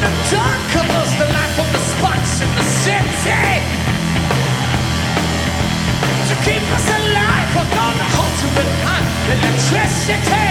the dark covers the light from the spots in the city. To keep us alive, we're gonna hold to it high. Electricity.